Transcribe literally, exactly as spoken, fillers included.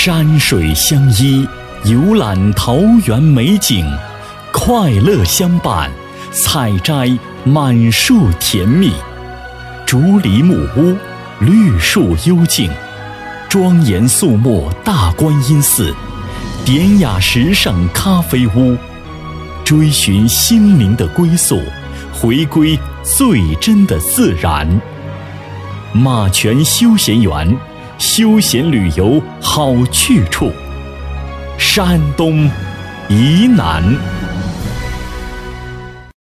山水相依，游览桃源美景，快乐相伴，采摘满树甜蜜。竹篱木屋，绿树幽静，庄严肃穆大观音寺，典雅时尚咖啡屋，追寻心灵的归宿，回归最真的自然。马泉休闲园，休闲旅游好去处。山东沂南。